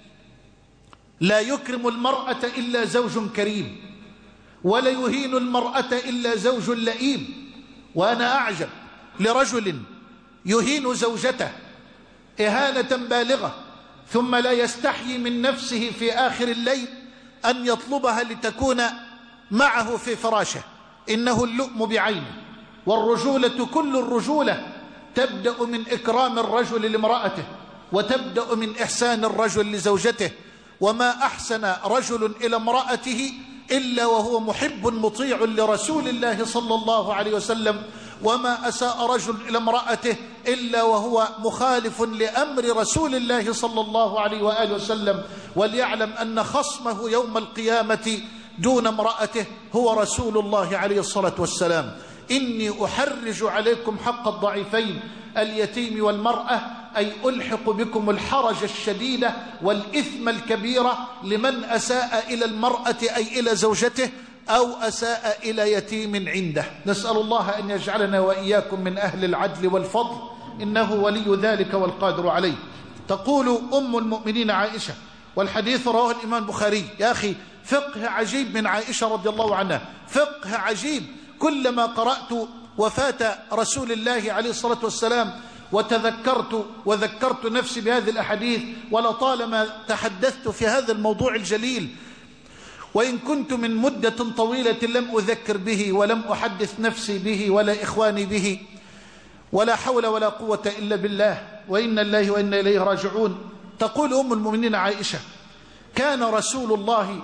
لا يكرم المرأة إلا زوج كريم ولا يهين المرأة إلا زوج لئيم. وأنا أعجب لرجل يهين زوجته إهانة بالغة ثم لا يستحيي من نفسه في آخر الليل أن يطلبها لتكون معه في فراشه. إنه اللؤم بعينه، والرجولة كل الرجولة تبدأ من إكرام الرجل لامرأته وتبدأ من إحسان الرجل لزوجته. وما أحسن رجل إلى امرأته إلا وهو محب مطيع لرسول الله صلى الله عليه وسلم، وما أساء رجل إلى امرأته إلا وهو مخالف لأمر رسول الله صلى الله عليه وآله وسلم. وليعلم أن خصمه يوم القيامة دون امرأته هو رسول الله عليه الصلاة والسلام. إني أحرج عليكم حق الضعيفين اليتيم والمرأة، أي ألحق بكم الحرج الشديد والإثم الكبير لمن أساء إلى المرأة أي إلى زوجته أو أساء إلى يتيم عنده. نسأل الله أن يجعلنا وإياكم من أهل العدل والفضل، إنه ولي ذلك والقادر عليه. تقول أم المؤمنين عائشة، والحديث رواه الإمام البخاري. يا أخي فقه عجيب من عائشة رضي الله عنها، فقه عجيب. كلما قرأت وفاة رسول الله عليه الصلاة والسلام وتذكرت وذكرت نفسي بهذه الأحاديث، ولطالما تحدثت في هذا الموضوع الجليل، وإن كنت من مدة طويلة لم أذكر به ولم أحدث نفسي به ولا إخواني به، ولا حول ولا قوة إلا بالله، وإنا الله وإنا إليه راجعون. تقول أم المؤمنين عائشة: كان رسول الله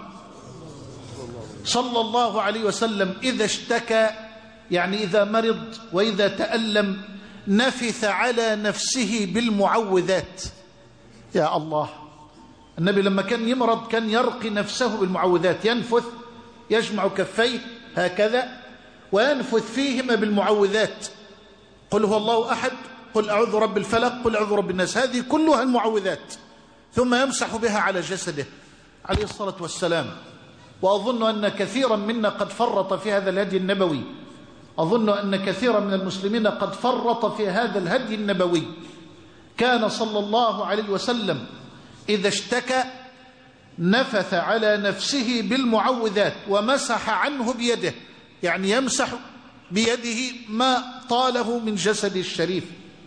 صلى الله عليه وسلم إذا اشتكى، يعني إذا مرض وإذا تألم، نفث على نفسه بالمعوذات. يا الله، النبي لما كان يمرض كان يرقي نفسه بالمعوذات، ينفث، يجمع كفيه هكذا وينفث فيهما بالمعوذات. قل هو الله أحد، قل أعوذ رب الفلق، قل أعوذ رب الناس، هذه كلها المعوذات، ثم يمسح بها على جسده عليه الصلاة والسلام. وأظن أن كثيرا منا قد فرط في هذا الهدي النبوي، أظن أن كثيرا من المسلمين قد فرط في هذا الهدي النبوي. كان صلى الله عليه وسلم إذا اشتكى نفث على نفسه بالمعوذات ومسح عنه بيده، يعني يمسح بيده ما طاله من جسد الشريف.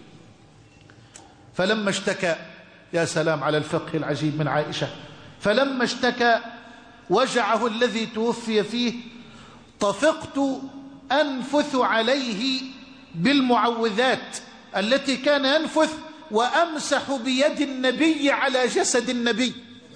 فلما اشتكى، يا سلام على الفقه العجيب من عائشة، فلما اشتكى وجعه الذي توفي فيه طفقت أنفث عليه بالمعوذات التي كان ينفث وأمسح بيد النبي على جسد النبي.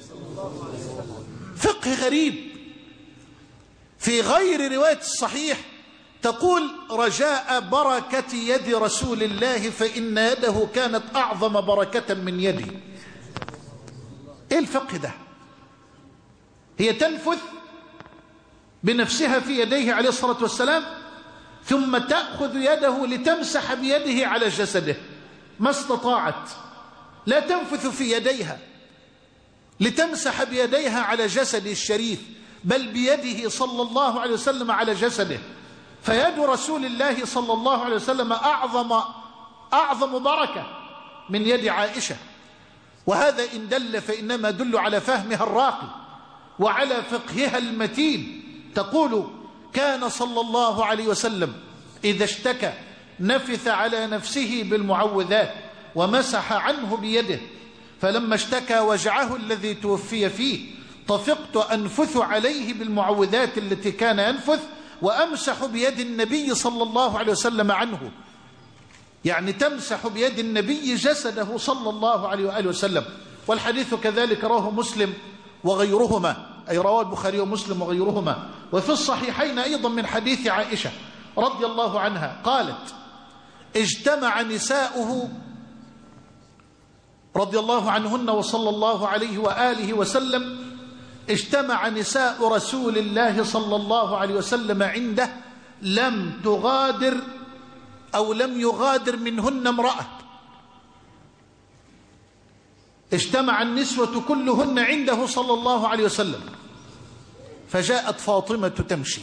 فقه غريب. في غير رواية الصحيح تقول: رجاء بركة يد رسول الله فإن يده كانت أعظم بركة من يدي. إيه الفقه ده؟ هي تنفث بنفسها في يديه عليه الصلاة والسلام، ثم تأخذ يده لتمسح بيده على جسده، ما استطاعت، لا تنفث في يديها لتمسح بيديها على جسده الشريف، بل بيده صلى الله عليه وسلم على جسده. فيد رسول الله صلى الله عليه وسلم أعظم أعظم بركة من يد عائشة. وهذا إن دل فإنما دل على فهمها الراقي وعلى فقهها المتين. تقول: كان صلى الله عليه وسلم إذا اشتكى نفث على نفسه بالمعوذات ومسح عنه بيده، فلما اشتكى وجعه الذي توفي فيه طفقت أنفث عليه بالمعوذات التي كان ينفث وأمسح بيد النبي صلى الله عليه وسلم عنه، يعني تمسح بيد النبي جسده صلى الله عليه وآله وسلم. والحديث كذلك رواه مسلم وغيرهما، أي رواه البخاري ومسلم وغيرهما. وفي الصحيحين أيضا من حديث عائشة رضي الله عنها قالت: اجتمع نساؤه رضي الله عنهن وصلى الله عليه وآله وسلم، اجتمع نساء رسول الله صلى الله عليه وسلم عنده، لم تغادر أو لم يغادر منهن امرأة. اجتمع النسوة كلهن عنده صلى الله عليه وسلم، فجاءت فاطمة تمشي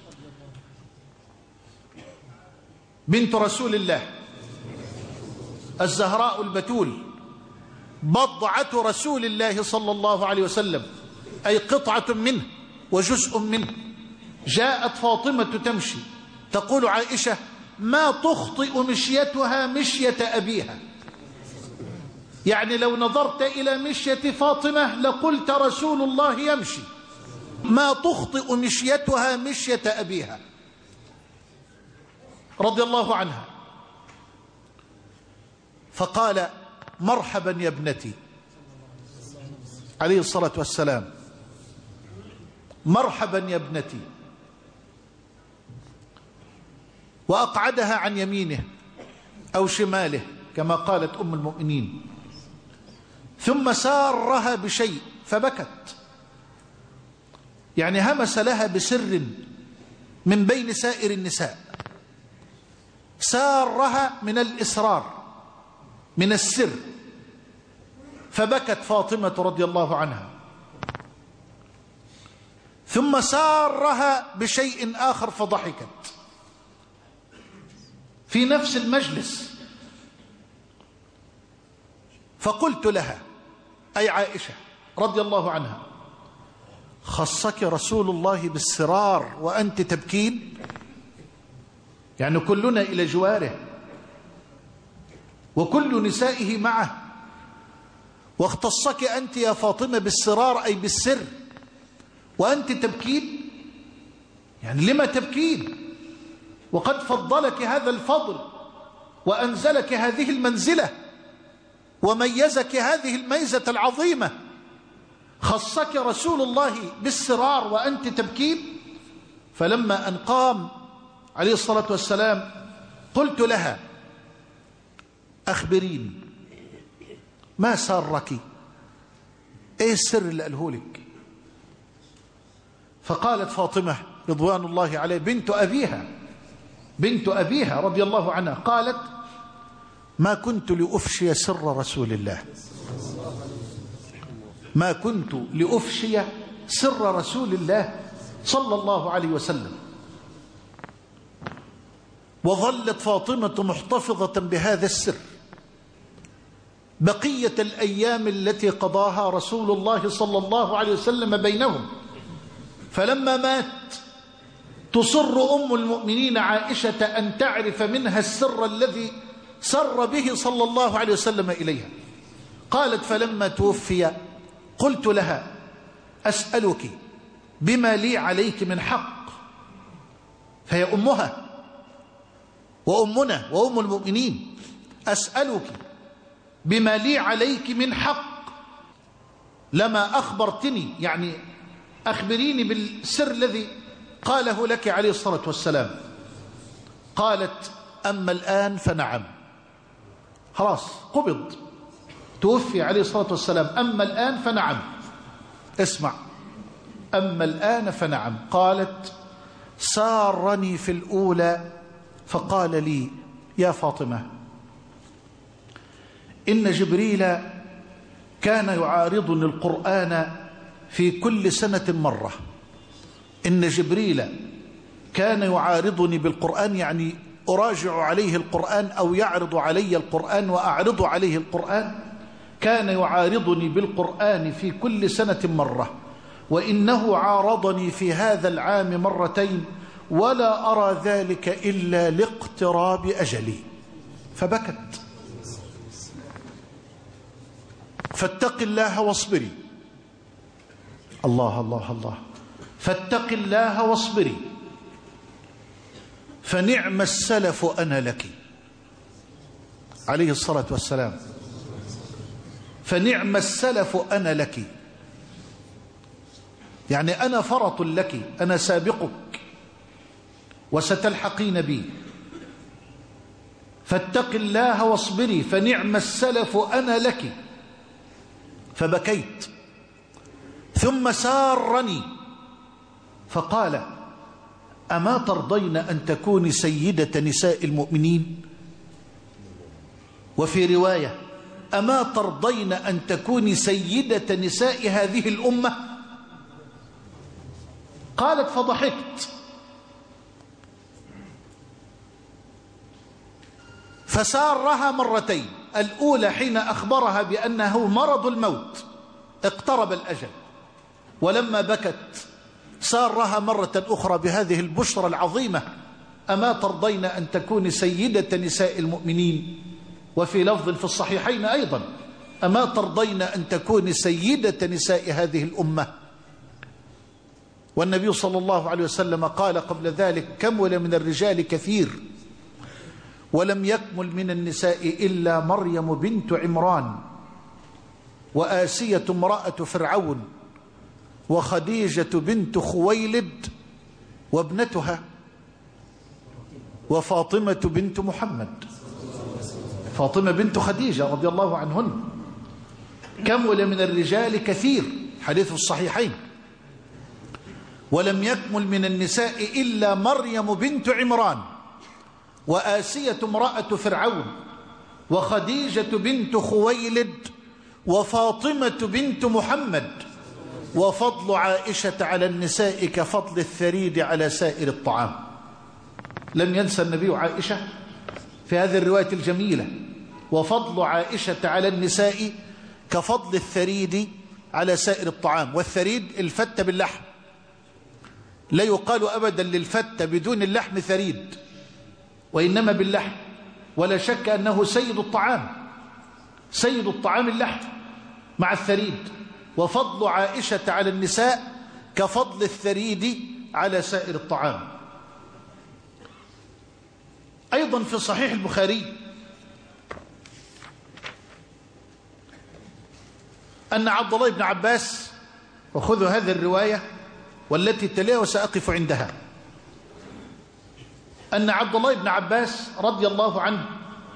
بنت رسول الله الزهراء البتول، بضعة رسول الله صلى الله عليه وسلم، أي قطعة منه وجزء منه. جاءت فاطمة تمشي، تقول عائشة: ما تخطئ مشيتها مشية أبيها. يعني لو نظرت إلى مشية فاطمة لقلت رسول الله يمشي، ما تخطئ مشيتها مشية أبيها رضي الله عنها. فقال: مرحبا يا ابنتي عليه الصلاة والسلام، مرحبا يا ابنتي. وأقعدها عن يمينه أو شماله كما قالت أم المؤمنين، ثم سارها بشيء فبكت، يعني همس لها بسر من بين سائر النساء، سارها من الإسرار من السر، فبكت فاطمة رضي الله عنها. ثم سارها بشيء آخر فضحكت في نفس المجلس. فقلت لها، أي عائشة رضي الله عنها: خصك رسول الله بالسرار وأنت تبكين؟ يعني كلنا إلى جواره وكل نسائه معه، واختصك أنت يا فاطمة بالسرار أي بالسر وأنت تبكين؟ يعني لما تبكين وقد فضلك هذا الفضل وأنزلك هذه المنزلة وميزك هذه الميزة العظيمة، خصك رسول الله بالسرار وأنت تبكين؟ فلما أن قام عليه الصلاة والسلام قلت لها: أخبريني ما سارك، إيه السر اللي قاله لك؟ فقالت فاطمة رضوان الله عليه بنت أبيها بنت أبيها رضي الله عنها، قالت: ما كنت لأفشي سر رسول الله، ما كنت لأفشي سر رسول الله صلى الله عليه وسلم. وظلت فاطمة محتفظة بهذا السر بقية الأيام التي قضاها رسول الله صلى الله عليه وسلم بينهم. فلما مات تصر أم المؤمنين عائشة أن تعرف منها السر الذي سر به صلى الله عليه وسلم إليها. قالت: فلما توفي قلت لها: أسألك بما لي عليك من حق. فهي أمها وأمنا وأم المؤمنين، أسألك بما لي عليك من حق، لما أخبرتني، يعني أخبريني بالسر الذي قاله لك عليه الصلاة والسلام. قالت: أما الآن فنعم، خلاص قبض توفي عليه الصلاة والسلام، أما الآن فنعم. اسمع، أما الآن فنعم. قالت: سارني في الأولى فقال لي: يا فاطمة، إن جبريل كان يعارضني القرآن في كل سنة مرة. إن جبريل كان يعارضني بالقرآن، يعني أراجع عليه القرآن أو يعرض علي القرآن وأعرض عليه القرآن. كان يعارضني بالقرآن في كل سنة مرة، وإنه عارضني في هذا العام مرتين، ولا أرى ذلك إلا لاقتراب أجلي. فبكت. فاتق الله واصبري. الله الله الله. فاتق الله واصبري، فنعم السلف أنا لك عليه الصلاة والسلام. فنعم السلف أنا لك، يعني أنا فرط لك، أنا سابقك وستلحقين بي، فاتق الله واصبري فنعم السلف أنا لك. فبكيت، ثم سارني فقال: أما ترضين أن تكوني سيدة نساء المؤمنين؟ وفي رواية: أما ترضين أن تكوني سيدة نساء هذه الأمة؟ قالت فضحكت، فسارها مرتين، الأولى حين أخبرها بأنه مرض الموت اقترب الأجل، ولما بكت سارها مرة أخرى بهذه البشرى العظيمة: أما ترضين أن تكوني سيدة نساء المؤمنين؟ وفي لفظ في الصحيحين أيضا: أما ترضين أن تكوني سيدة نساء هذه الأمة؟ والنبي صلى الله عليه وسلم قال قبل ذلك: كمل من الرجال كثير ولم يكمل من النساء إلا مريم بنت عمران، وآسية امرأة فرعون، وخديجة بنت خويلد وابنتها، وفاطمة بنت محمد، فاطمة بنت خديجة رضي الله عنهن. كمل من الرجال كثير، حديث الصحيحين. ولم يكمل من النساء إلا مريم بنت عمران، وآسية امرأة فرعون، وخديجة بنت خويلد، وفاطمة بنت محمد. وفضل عائشة على النساء كفضل الثريد على سائر الطعام. لم ينسى النبي عائشة في هذه الرواية الجميلة: وفضل عائشة على النساء كفضل الثريد على سائر الطعام. والثريد الفتة باللحم، لا يقال أبدا للفتة بدون اللحم ثريد، وإنما باللحم، ولا شك أنه سيد الطعام، سيد الطعام اللحم مع الثريد. وفضل عائشة على النساء كفضل الثريد على سائر الطعام. أيضا في صحيح البخاري أن عبد الله بن عباس، وخذوا هذه الرواية والتي تليها وسأقف عندها، أن عبد الله بن عباس رضي الله عنه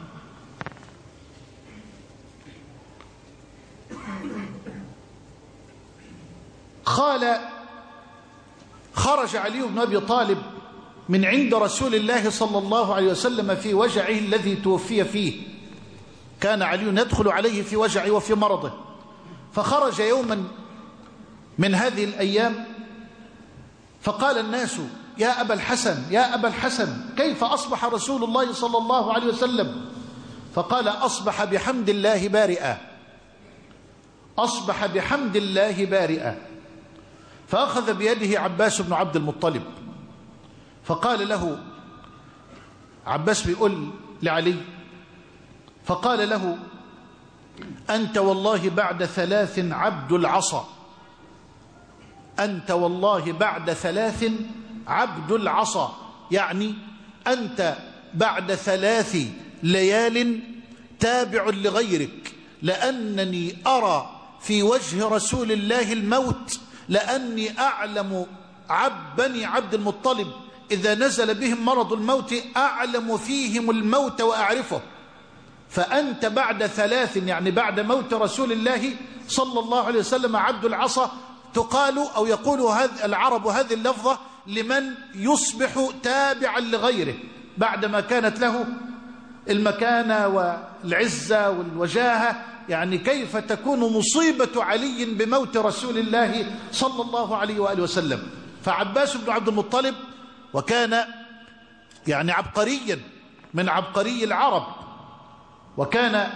قال: خرج علي بن أبي طالب من عند رسول الله صلى الله عليه وسلم في وجعه الذي توفي فيه. كان علي يدخل عليه في وجعه وفي مرضه، فخرج يوما من هذه الأيام فقال الناس: يا أبا الحسن يا أبا الحسن كيف أصبح رسول الله صلى الله عليه وسلم؟ فقال: أصبح بحمد الله بارئا، أصبح بحمد الله بارئا. فأخذ بيده عباس بن عبد المطلب فقال له، عباس بيقول لعلي، فقال له: أنت والله بعد ثلاث عبد العصا، أنت والله بعد ثلاث عبد العصا، يعني أنت بعد ثلاث ليال تابع لغيرك، لأنني أرى في وجه رسول الله الموت، لأني أعلم عب بني عبد المطلب إذا نزل بهم مرض الموت أعلم فيهم الموت وأعرفه، فأنت بعد ثلاث يعني بعد موت رسول الله صلى الله عليه وسلم عبد العصا. تقال أو يقول هذا العرب هذه اللفظة لمن يصبح تابعا لغيره بعدما كانت له المكانة والعزة والوجاهة. يعني كيف تكون مصيبة علي بموت رسول الله صلى الله عليه وآله وسلم؟ فعباس بن عبد المطلب، وكان يعني عبقريا من عبقري العرب، وكان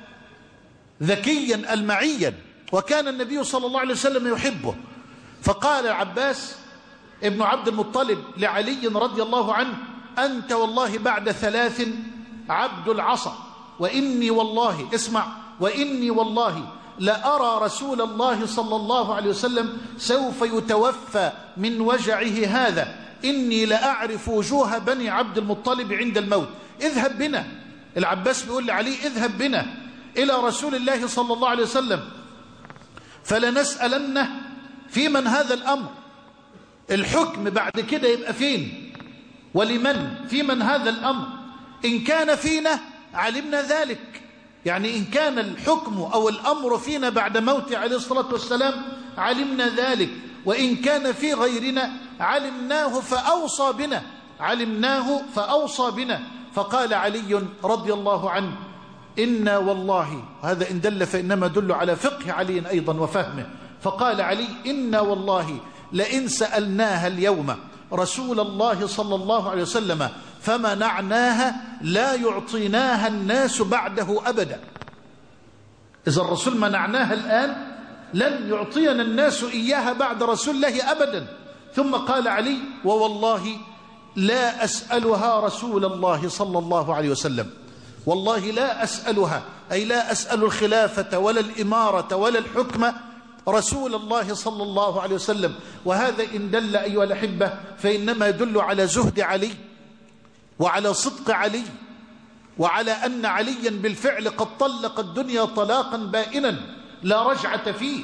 ذكيا ألمعيا، وكان النبي صلى الله عليه وسلم يحبه. فقال عباس ابن عبد المطلب لعلي رضي الله عنه: أنت والله بعد ثلاث عبد العصا، وإني والله اسمع وإني والله لأرى رسول الله صلى الله عليه وسلم سوف يتوفى من وجعه هذا، إني لأعرف وجوه بني عبد المطلب عند الموت، اذهب بنا. العباس بيقول لعلي: اذهب بنا إلى رسول الله صلى الله عليه وسلم فلنسألنه في من هذا الأمر، الحكم بعد كده يبقى فين ولمن، في من هذا الأمر. إن كان فينا علمنا ذلك، يعني إن كان الحكم أو الأمر فينا بعد موته عليه الصلاة والسلام علمنا ذلك، وإن كان في غيرنا علمناه فأوصى بنا علمناه فأوصى بنا. فقال علي رضي الله عنه: إنا والله، هذا إن دل فإنما دل على فقه علي أيضا وفهمه، فقال علي: إنا والله لئن سألناها اليوم رسول الله صلى الله عليه وسلم فمنعناها لا يعطيناها الناس بعده أبدا. إذا الرسول منعناها الآن لن يعطينا الناس إياها بعد رسول الله أبدا. ثم قال علي: ووالله لا أسألها رسول الله صلى الله عليه وسلم، والله لا أسألها، أي لا أسأل الخلافة ولا الإمارة ولا الحكم رسول الله صلى الله عليه وسلم. وهذا إن دل أيها الأحبة فإنما يدل على زهد علي وعلى صدق علي، وعلى أن عليا بالفعل قد طلق الدنيا طلاقا بائنا لا رجعة فيه،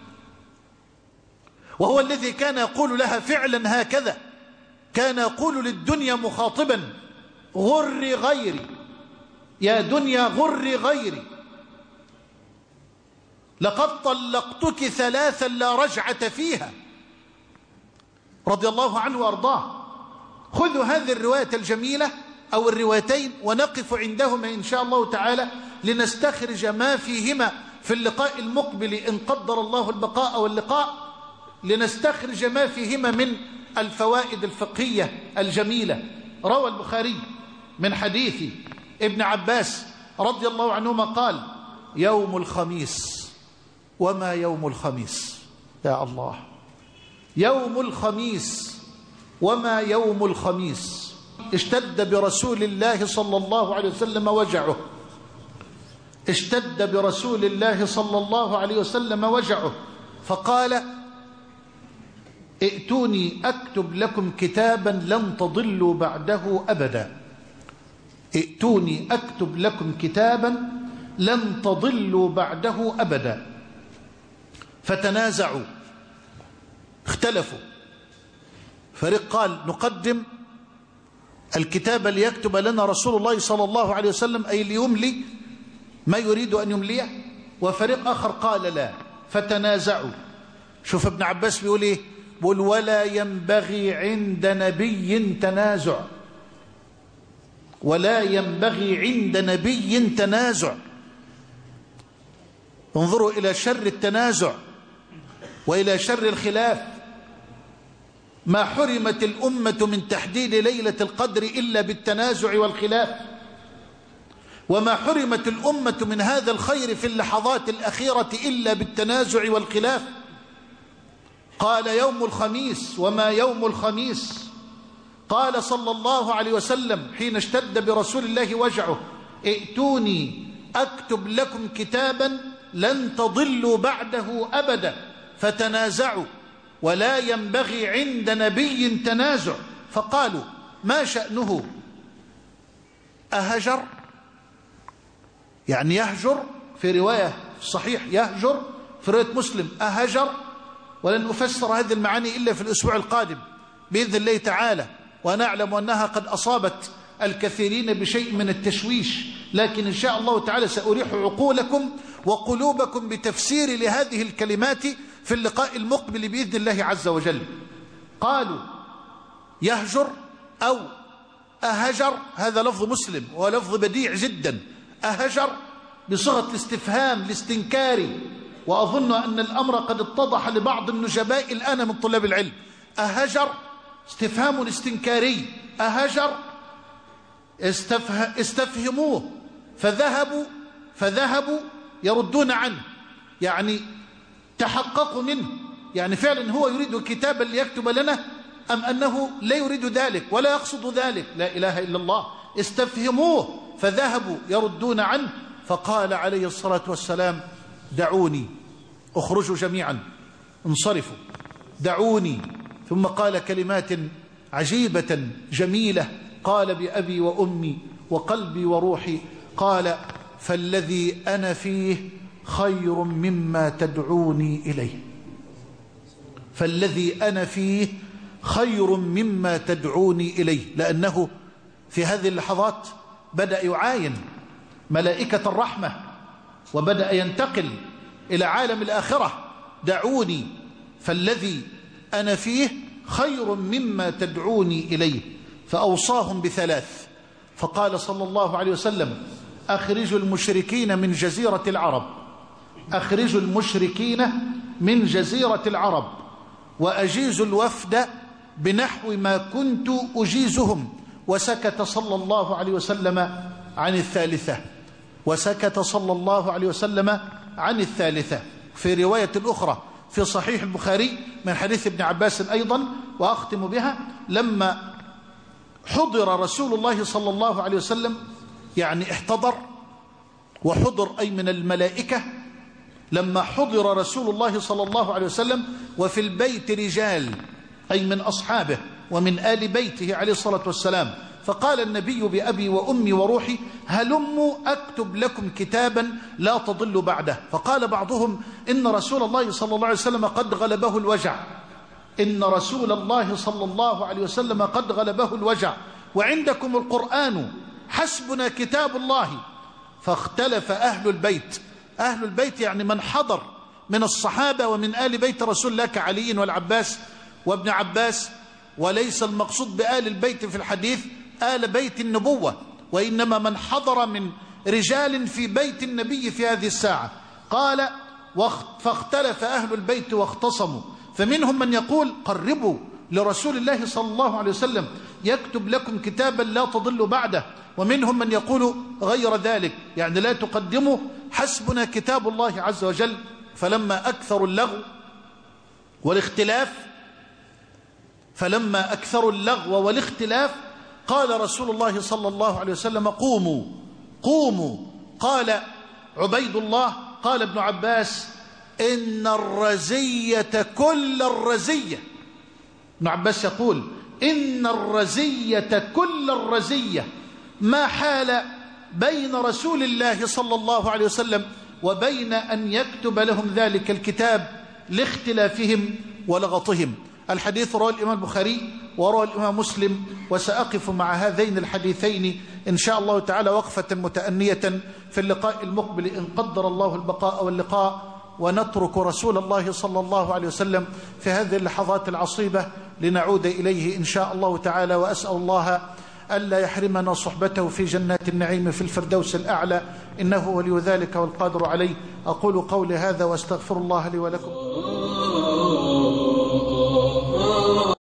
وهو الذي كان يقول لها فعلا هكذا، كان يقول للدنيا مخاطبا: غر غيري يا دنيا غر غيري، لقد طلقتك ثلاثا لا رجعة فيها، رضي الله عنه وأرضاه. خذوا هذه الرواية الجميلة أو الروايتين ونقف عندهما إن شاء الله تعالى لنستخرج ما فيهما في اللقاء المقبل إن قدر الله البقاء واللقاء، لنستخرج ما فيهما من الفوائد الفقهية الجميلة. روى البخاري من حديث ابن عباس رضي الله عنهما قال: يوم الخميس. وما يوم الخميس؟ يا الله، يوم الخميس. وما يوم الخميس؟ اشتد برسول الله صلى الله عليه وسلم وجعه اشتد برسول الله صلى الله عليه وسلم وجعه فقال: ائتوني أكتب لكم كتابا لن تضلوا بعده أبدا. ائتوني أكتب لكم كتابا لن تضلوا بعده أبدا. فتنازعوا، اختلفوا. فريق قال: نقدم الكتاب ليكتب لنا رسول الله صلى الله عليه وسلم، أي ليملي ما يريد أن يمليه. وفريق آخر قال: لا. فتنازعوا. شوف ابن عباس بيقول إيه؟ بيقول: ولا ينبغي عند نبي تنازع، ولا ينبغي عند نبي تنازع. انظروا إلى شر التنازع وإلى شر الخلاف. ما حرمت الأمة من تحديد ليلة القدر إلا بالتنازع والخلاف، وما حرمت الأمة من هذا الخير في اللحظات الأخيرة إلا بالتنازع والخلاف. قال: يوم الخميس. وما يوم الخميس؟ قال صلى الله عليه وسلم حين اشتد برسول الله وجعه: ائتوني أكتب لكم كتابا لن تضلوا بعده أبدا. فتنازعوا، ولا ينبغي عند نبي تنازع. فقالوا: ما شأنه؟ أهجر؟ يعني يهجر، في رواية صحيح يهجر، في رواية مسلم أهجر. ولن أفسر هذه المعاني إلا في الأسبوع القادم بإذن الله تعالى، وأنا أعلم أنها قد أصابت الكثيرين بشيء من التشويش، لكن إن شاء الله تعالى سأريح عقولكم وقلوبكم بتفسير لهذه الكلمات في اللقاء المقبل بإذن الله عز وجل. قالوا: يهجر أو أهجر، هذا لفظ مسلم ولفظ بديع جدا. أهجر بصيغة الاستفهام الاستنكاري، وأظن أن الأمر قد اتضح لبعض النجباء الآن من طلاب العلم. أهجر استفهام استنكاري. أهجر استفه استفهموه فذهبوا فذهبوا يردون عنه، يعني تحققوا منه، يعني فعلا هو يريد كتابا ليكتب لنا أم أنه لا يريد ذلك ولا يقصد ذلك؟ لا إله إلا الله. استفهموه فذهبوا يردون عنه. فقال عليه الصلاة والسلام: دعوني، اخرجوا جميعا، انصرفوا، دعوني. ثم قال كلمات عجيبة جميلة، قال: بأبي وأمي وقلبي وروحي، قال: فالذي أنا فيه خير مما تدعوني إليه. فالذي أنا فيه خير مما تدعوني إليه، لأنه في هذه اللحظات بدأ يعاين ملائكة الرحمة وبدأ ينتقل إلى عالم الآخرة. دعوني فالذي أنا فيه خير مما تدعوني إليه. فأوصاهم بثلاث، فقال صلى الله عليه وسلم: أخرجوا المشركين من جزيرة العرب، أخرجوا المشركين من جزيرة العرب، وأجيزوا الوفد بنحو ما كنت أجيزهم. وسكت صلى الله عليه وسلم عن الثالثة، وسكت صلى الله عليه وسلم عن الثالثة. في رواية أخرى في صحيح البخاري من حديث ابن عباس أيضا، وأختم بها: لما حضر رسول الله صلى الله عليه وسلم، يعني احتضر وحضر أي من الملائكة، لما حضر رسول الله صلى الله عليه وسلم وفي البيت رجال أي من أصحابه ومن آل بيته عليه الصلاة والسلام، فقال النبي: بأبي وأمي وروحي هلموا أكتب لكم كتابا لا تضل بعده. فقال بعضهم: إن رسول الله صلى الله عليه وسلم قد غلبه الوجع، إن رسول الله صلى الله عليه وسلم قد غلبه الوجع، وعندكم القرآن، حسبنا كتاب الله. فاختلف أهل البيت، أهل البيت يعني من حضر من الصحابة ومن آل بيت رسول الله كعلي والعباس وابن عباس، وليس المقصود بآل البيت في الحديث آل بيت النبوة، وإنما من حضر من رجال في بيت النبي في هذه الساعة. قال: فاختلف أهل البيت واختصموا، فمنهم من يقول: قربوا لرسول الله صلى الله عليه وسلم يكتب لكم كتابا لا تضلوا بعده، ومنهم من يقول غير ذلك، يعني لا تقدموا، حسبنا كتاب الله عز وجل. فلما أكثروا اللغو والاختلاف فلما أكثروا اللغو والاختلاف قال رسول الله صلى الله عليه وسلم: قوموا قوموا. قال عبيد الله، قال ابن عباس: إن الرزية كل الرزية. ابن عباس يقول: إن الرزية كل الرزية ما حال بين رسول الله صلى الله عليه وسلم وبين أن يكتب لهم ذلك الكتاب لاختلافهم ولغطهم. الحديث رواه الإمام البخاري ورواه الإمام مسلم. وسأقف مع هذين الحديثين إن شاء الله تعالى وقفة متأنية في اللقاء المقبل إن قدر الله البقاء واللقاء، ونترك رسول الله صلى الله عليه وسلم في هذه اللحظات العصيبة لنعود إليه إن شاء الله تعالى. وأسأل الله ألا يحرمنا صحبته في جنات النعيم في الفردوس الأعلى، إنه ولي ذلك والقادر عليه. أقول قولي هذا وأستغفر الله لي ولكم.